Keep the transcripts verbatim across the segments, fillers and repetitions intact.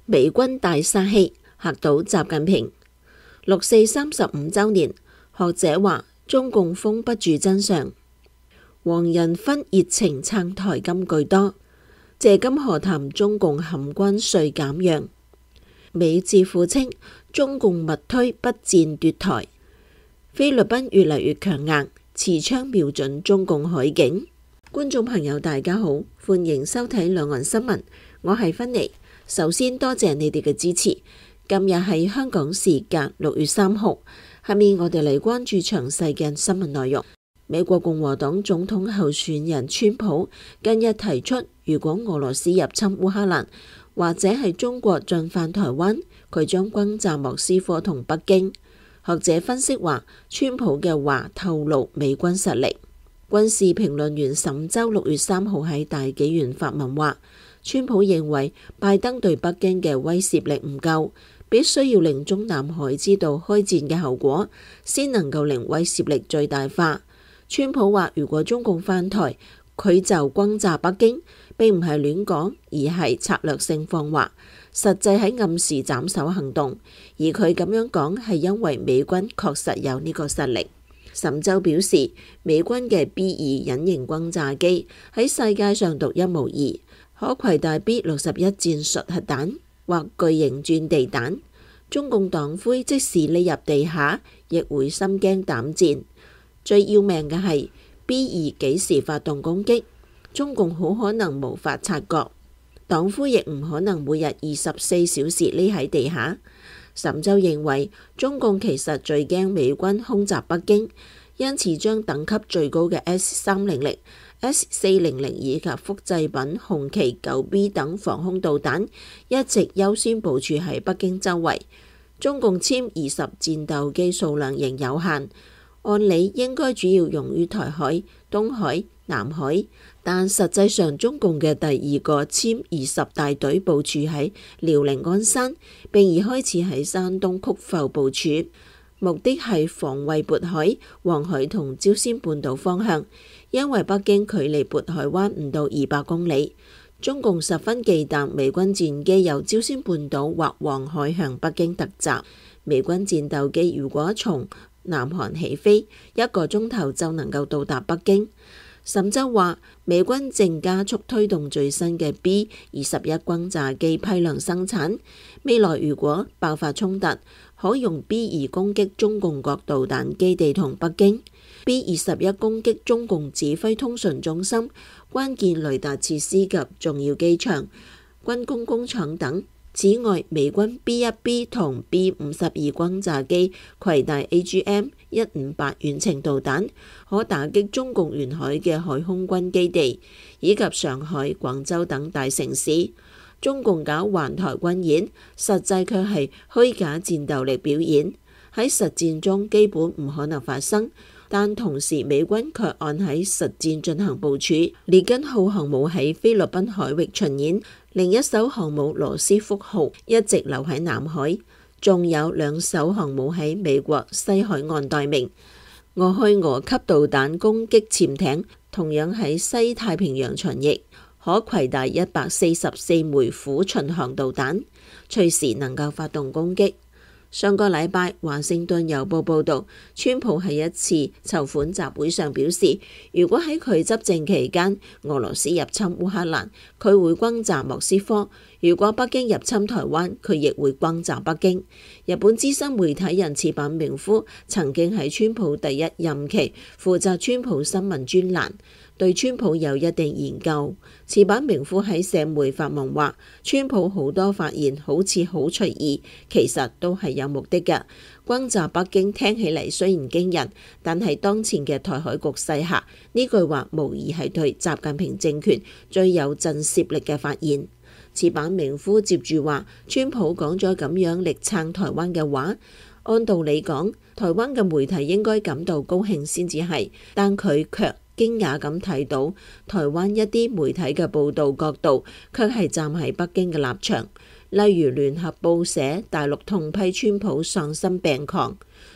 美軍大殺器嚇到習近平。六四三十五週年，學者話中共封不住真相。黃仁勳熱情撐台金句多。謝金河談中共含軍稅減讓。美智庫稱中共密推不戰奪台。菲律賓越嚟越強硬，持槍瞄準中共海境。觀眾朋友大家好，歡迎收睇兩岸新聞，我係芬妮。首先多謝你哋嘅支持。今日係香港時間六月三號，下面我哋嚟關注詳細嘅新聞內容。美國共和黨總統候選人川普近日提出，如果俄羅斯入侵烏克蘭，或者係中國進犯台灣，佢將轟炸莫斯科同北京。學者分析話，川普嘅話透露美軍實力。軍事評論員沈周六月三號喺大紀元發文話，川普認為拜登對北京嘅威懾力唔夠，必須要令中南海知道開戰嘅後果，先能夠令威懾力最大化。川普話，如果中共犯台，佢就轟炸北京，並唔係亂講，而係策略性放話，實際喺暗示斬首行動。而佢咁樣講係因為美軍確實有呢個實力。沈周表示，美軍嘅 B 二隱形轟炸機喺世界上獨一無二，可攜帶 B 六十一戰術核彈或巨型鑽地彈。中共黨魁即使匿入地下，亦會心驚膽戰。最要命嘅係 B 二幾時發動攻擊，中共好可能無法察覺，黨魁亦唔可能每日二十四小時匿喺地下。沈周認為，中共其實最驚美軍空襲北京，因此將等級最高嘅 S 三零零、S 四零零以及複製品紅旗九 B 等防空導彈一直優先部署喺北京周圍。中共殲二十戰鬥機數量仍有限，按理應該主要用於台海、東海、南海，但實際上中共嘅第二個殲二十大隊部署喺遼寧鞍山，並已開始喺山東曲阜部署，目的係防衛渤海、黃海同朝鮮半島方向，因為北京距離渤海灣唔到二百公里。中共十分忌憚美軍戰機由朝鮮半島或黃海向北京突襲。美軍戰鬥機如果從南韓起飛，一個鐘頭就能夠到達北京。沈周話，美軍正加速推動最新嘅 B 二十一轟炸機批量生產，未來如果爆發衝突，可用 B 二攻擊中共各導彈基地同北京。B 二十一攻擊中共指揮通訊中心、關鍵雷達設施及重要機場、軍工工廠等。此外，美軍 B 一 B 同 B 五十二轟炸機攜帶 A G M 一五八遠程導彈，可打擊中共沿海嘅海空軍基地，以及上海、廣州等大城市。中共搞環台軍演，實際卻係虛假戰鬥力表演，喺實戰中基本唔可能發生。但同時，美軍卻按喺實戰進行部署。列根號航母喺菲律賓海域巡演，另一艘航母羅斯福號一直留喺南海，仲有兩艘航母喺美國西海岸待命。俄亥俄級導彈攻擊潛艇同樣喺西太平洋巡弋，可攜帶一百四十四枚虎巡航導彈，隨時能夠發動攻擊。上個禮拜，華盛頓郵報報導，川普喺一次籌款集會上表示，如果喺佢執政期間，俄羅斯入侵烏克蘭，佢會轟炸莫斯科；如果北京入侵台灣，佢亦會轟炸北京。日本資深媒體人矢板明夫曾經喺川普第一任期負責川普新聞專欄，對川普有一定研究。矢板明夫喺社媒發文話，川普好多發言好似好隨意，其實都係有目的嘅。轟炸北京聽起嚟雖然驚人，但係當前嘅台海局勢下，呢句話無疑係對習近平政權最有震懾力嘅發言。矢板明夫接住話，川普講咗咁樣力撐台灣嘅話，按道理講，台灣嘅媒體應該感到高興先至係，但佢卻驚訝咁睇到台灣一啲媒體嘅報導角度，卻係站喺北京嘅立場。例如聯合報寫大陸痛批川普喪心病狂，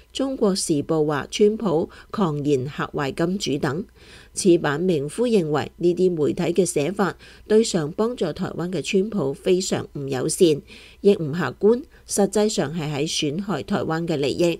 中國時報話川普狂言嚇壞金主等。此版名夫認為呢啲媒體嘅寫法對想幫助台灣嘅川普非常唔友善，亦唔客觀，實際上係喺損害台灣嘅利益。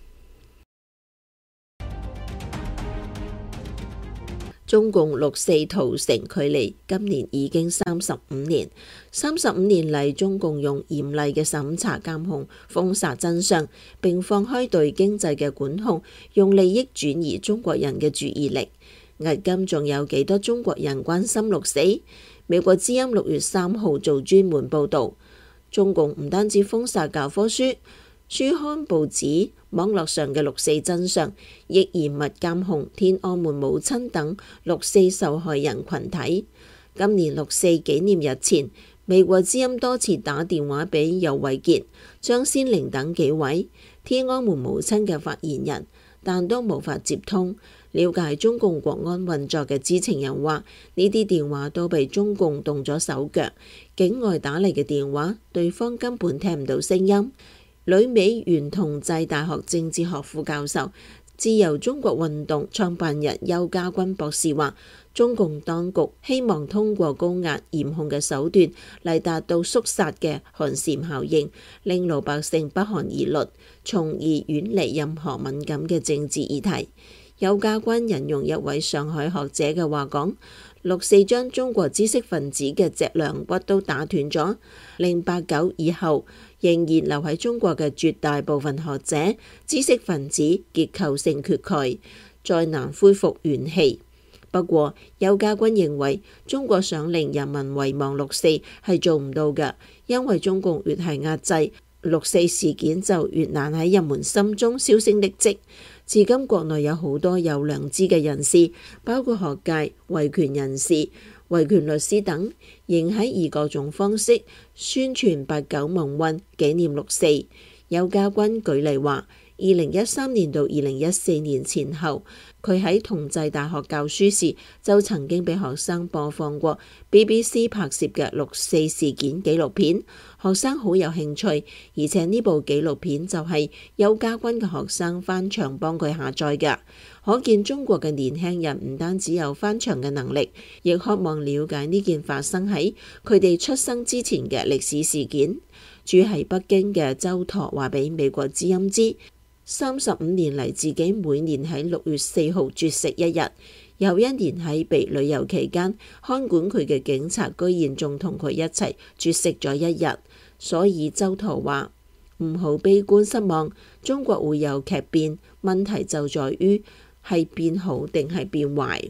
中共六四屠城距離今年已經三十五年，三十五年嚟，中共用嚴厲嘅審查監控封殺真相，並放開對經濟嘅管控，用利益轉移中國人嘅注意力。迄今仲有幾多中國人關心六四？美國之音六月三號做專門報導，中共唔單止封殺教科書、書刊、報紙、網絡上嘅六四真相，亦嚴密監控天安門母親等六四受害人群體。今年六四紀念日前，美國之音多次打電話俾游偉傑、張先玲等幾位天安門母親嘅發言人，但都無法接通。了解中共國安運作嘅知情人話，呢啲電話都被中共動咗手腳，境外打嚟嘅電話，對方根本聽唔到聲音。旅美原同濟大學政治學副教授、自由中國運動創辦人邱家軍博士話，中共當局希望通過高壓嚴控嘅手段嚟達到肅殺嘅寒蟬效應，令老百姓不寒而慄，從而遠離任何敏感嘅政治議題。邱家軍引用一位上海學者嘅話講，六四將中國知識分子嘅脊梁骨都打斷咗，令八九以後仍然留喺中國嘅絕大部分學者、知識分子結構性缺鈣，再難恢復元氣。不過，邱家軍認為中國想令人民遺忘六四係做唔到嘅，因為中共越係壓制，六四事件就越難喺人們心中銷聲匿跡。至今國內有好多有良知嘅人士，包括學界、維權人士、維權律師等，仍喺以各種方式宣傳八九民運、紀念六四。邱家軍舉例話，二零一三年到二零一四年前後，佢喺同濟大學教書時，就曾經俾學生播放過 B B C 拍攝嘅六四事件紀錄片，學生好有興趣，而且呢部紀錄片就係邱家軍嘅學生翻牆幫佢下載嘅。可見中國嘅年輕人唔單止有翻牆嘅能力，亦渴望了解呢件發生喺佢哋出生之前嘅歷史事件。住喺北京嘅周陀話俾美國之音知，三十五年嚟，自己每年喺六月四號絕食一日，有一年喺被旅遊期間看管佢嘅警察居然仲同佢一齊絕食咗一日，所以周陀話唔好悲觀失望，中國會有劇變，問題就在於係變好定係變壞。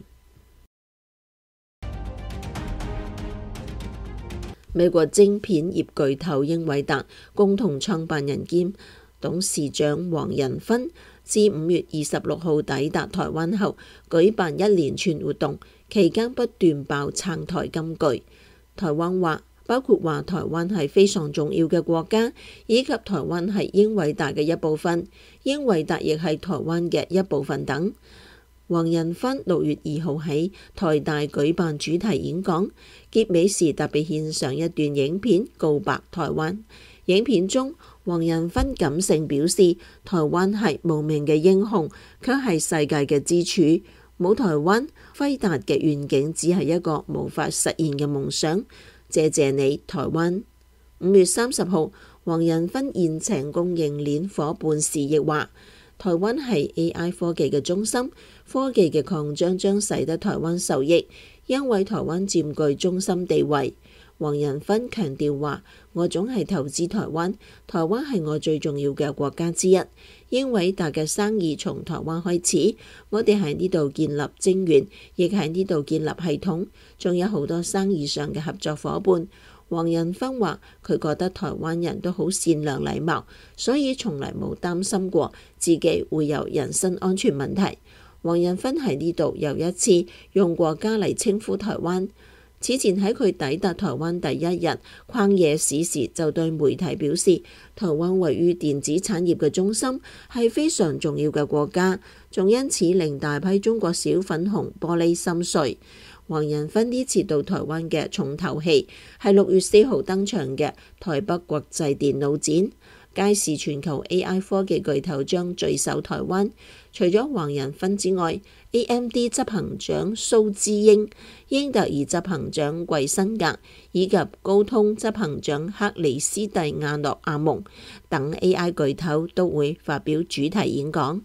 美國晶片業巨頭英偉達共同創辦人兼董事長黃仁勳自五月二十六號抵達台灣後，舉辦一連串活動，期間不斷爆撐台金句。台灣話包括話台灣係非常重要嘅國家，以及台灣係英偉達嘅一部分，英偉達亦係台灣嘅一部分等。黃仁勳六月二號喺台大舉辦主題演講，結尾時特別獻上一段影片告白台灣。影片中，黃仁勳感性表示，台灣係無名嘅英雄，卻係世界嘅支柱。冇台灣，輝達嘅願景只係一個無法實現嘅夢想。謝謝你，台灣。五月三十號，黃仁勳宴請供應鏈夥伴時亦話，台灣係 A I 科技嘅中心，科技嘅擴張將使得台灣受益，因為台灣佔據中心地位。黃仁勳強調話，我總係投資台灣，台灣係我最重要嘅國家之一。英偉達嘅生意從台灣開始，我哋喺呢度建立晶圓，亦喺呢度建立系統，仲有好多生意上嘅合作夥伴。黃仁勳話，佢覺得台灣人都好善良禮貌，所以從來冇擔心過自己會有人身安全問題。黃仁勳喺呢度又一次用國家嚟稱呼台灣。此前喺佢抵達台灣第一日曠野史時，就對媒體表示，台灣位於電子產業嘅中心，係非常重要嘅國家，仲因此令大批中國小粉紅玻璃心碎。黃仁勳呢次到台灣嘅重頭戲係六月四號登場嘅台北國際電腦展。 屆時全球 A I 科技巨頭將聚首台灣。除咗黃仁勳之外， A M D 執行長蘇姿英、英特爾執行長季辛格以及高通執行長克里斯蒂亞諾阿蒙等 A I 巨頭都會發表主題演講。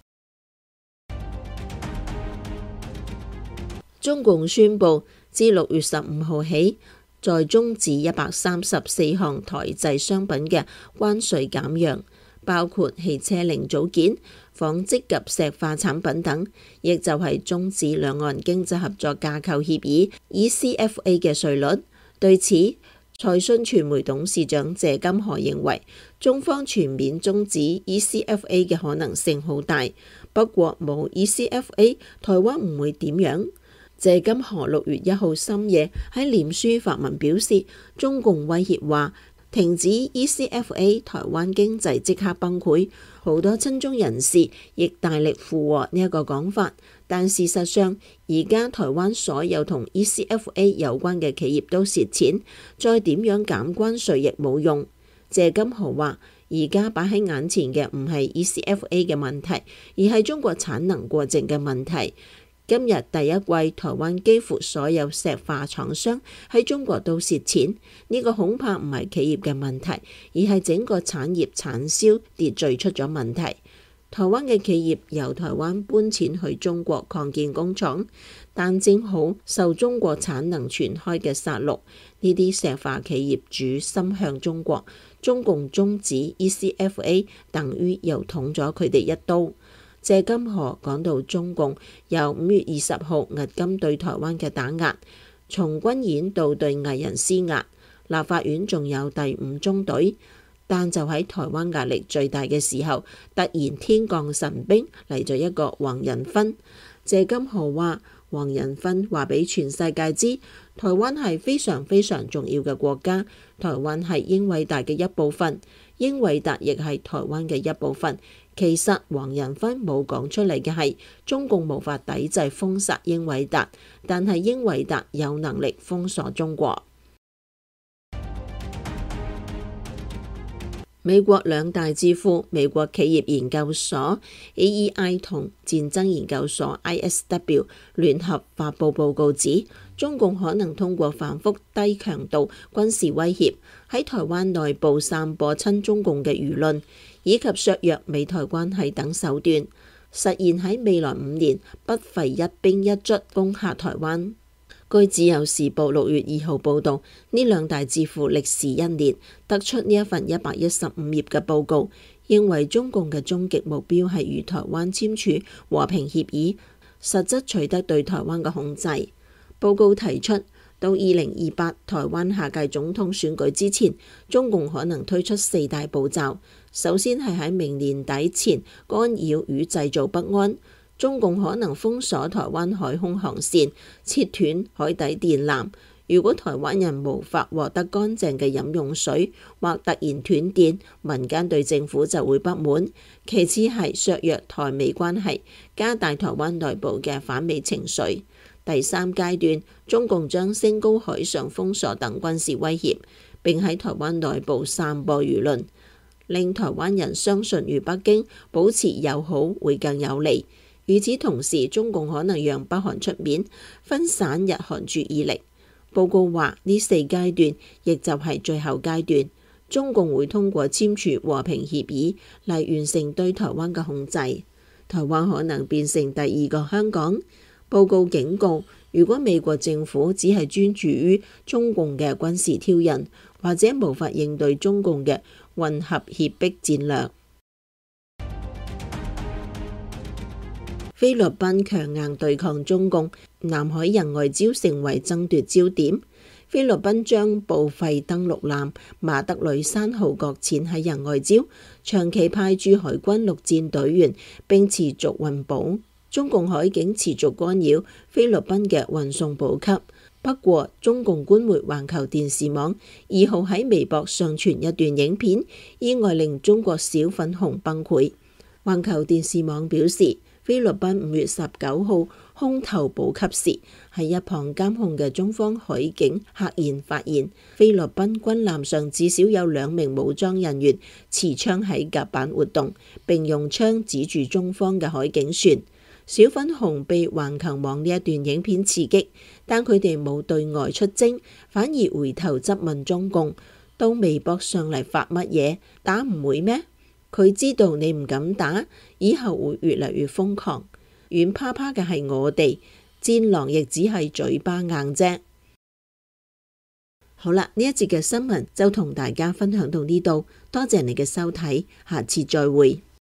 中共宣布，自六月十五號起，在終止一百三十四項台製商品嘅關稅減讓，包括汽車零組件、紡織及石化產品等，亦就係終止兩岸經濟合作架構協議 E C F A 嘅稅率。對此，財訊傳媒董事長謝金河認為，中方全面終止 E C F A 嘅可能性好大，不過冇 E C F A， 台灣唔會點樣。謝金河六月一號深夜喺臉書發文表示，中共威脅話停止 E C F A， 台灣經濟即刻崩潰。好多親中人士亦大力附和呢一個講法，但事實上，而家台灣所有同 E C F A 有關嘅企業都蝕錢，再點樣減關稅亦冇用。謝金河話，而家擺喺眼前嘅唔係 E C F A 嘅問題，而係中國產能過剩嘅問題。今日第一季，台灣幾乎所有石化廠商喺中國都蝕錢，呢個恐怕唔係企業嘅問題，而係整個產業產銷秩序出咗問題。台灣嘅企業由台灣搬遷去中國擴建工廠，但正好受中國產能全開嘅殺戮，呢啲石化企業主心向中國，中共終止 E C F A 等於又捅咗佢哋一刀。謝金河講到中共由五月二十號押金對台灣嘅打壓，從軍演到對藝人施壓，立法院仲有第五中隊，但就喺台灣壓力最大嘅時候，突然天降神兵嚟咗一個黃仁勳。謝金河話，黃仁勳話俾全世界知，台灣係非常非常重要嘅國家，台灣係英偉達嘅一部分，英偉達亦係台灣嘅一部分。其實黃仁勳冇講出嚟嘅係，中共無法抵制封殺英偉達，但係英偉達有能力封鎖中國。美國兩大智庫美國企業研究所 A E I 同戰爭研究所 I S W 聯合發布報告指，中共可能通過反覆低強度軍事威脅，喺台灣內部散播親中共嘅輿論，以及削弱美台關係等手段，實現喺未來五年不費一兵一卒攻下台灣。據自由時報六月二號報導，呢兩大智庫歷時一年，得出呢一份一百一十五頁嘅報告，認為中共嘅終極目標係與台灣簽署和平協議，實質取得對台灣嘅控制。報告提出，到二零二八台灣下屆總統選舉之前，中共可能推出四大步驟。首先係喺明年底前干擾與製造不安。中共可能封鎖台灣海空航線，切斷海底電纜。如果台灣人無法獲得乾淨嘅飲用水，或突然斷電，民間對政府就會不滿。其次係削弱台美關係，加大台灣內部嘅反美情緒。第三階段，中共將升高海上封鎖等軍事威脅，並喺台灣內部散播輿論，令台灣人相信與北京保持友好會更有利。與此同時，中共可能讓北韓出面，分散日韓注意力。報告話，呢四階段亦就係最後階段，中共會通過簽署和平協議嚟完成對台灣嘅控制。台灣可能變成第二個香港。報告警告，如果美國政府只係專注於中共嘅軍事挑釁，或者無法應對中共嘅混合脅迫戰略。菲律賓強硬對抗中共，南海人外礁成為爭奪焦點。菲律賓將報廢登陸艦馬德里山號擱淺喺人外礁，長期派駐海軍陸戰隊員並持續運補。中共海警持續干擾菲律賓嘅運送補給。不過，中共官媒環球電視網二號喺微博上傳一段影片，意外令中國小粉紅崩潰。環球電視網表示，菲律賓五月十九號空投補給時，喺一旁監控嘅中方海警赫然發現菲律賓軍艦上至少有兩名武裝人員持槍喺甲板活動，並用槍指住中方嘅海警船。小粉紅被環球網呢一段影片刺激，但佢哋冇對外出征，反而回頭質問中共到微博上嚟發乜嘢？打唔會咩？佢知道你唔敢打，以後會越嚟越瘋狂。軟趴趴嘅係我哋，戰狼亦只係嘴巴硬啫。好啦，呢一節嘅新聞就同大家分享到呢度，多謝你嘅收睇，下次再會。